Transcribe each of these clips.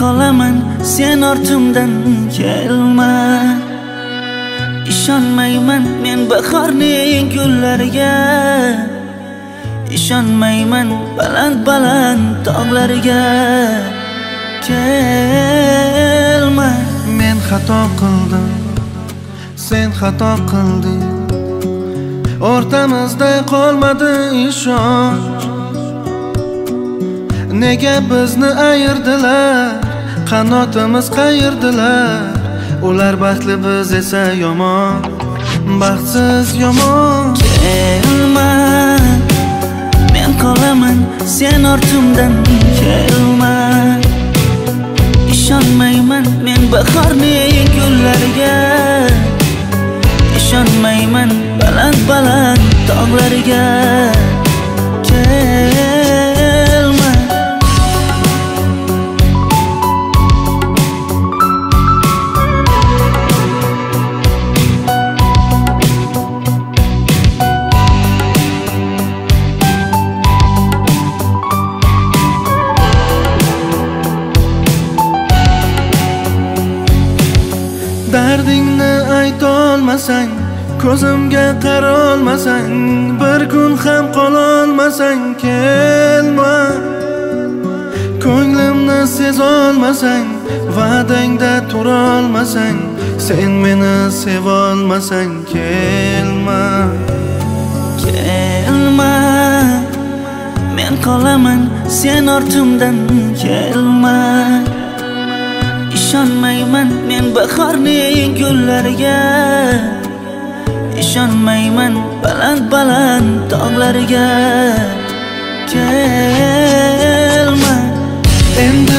qolaman, sen ortimdan kelma. İshonmayman men bahorning gullariga, ishonmayman baland tog'larga. Kelma. Men xato qildim, sen xato qilding. O'rtamizda qolmadi ishonch. Nega bizni ayirdilar, qanotimiz qayirdilar. Ular baxtli, biz esa yomon, baxtsiz yomon. Kelma, men qolaman, sen ortimdan kelma. İshonmayman men bahorning gullariga, ishonmayman baland tog'larga. Kelma. Dardingni aytolmasang, ko'zimga qarolmasang, bir kun ham qololmasang, kelma. Ko'nglimni sezolmasang, va'dangda turolmasang, sen meni sevolmasang, kelma. Kelma, men qolaman, sen ortimdan kelma. İshonmayman men bahorning gullariga, ishonmayman baland tog'larga. Kelma. Endi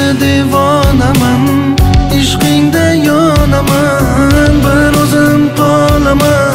devonaman, ishqingda yonaman, bir o'zim qolaman.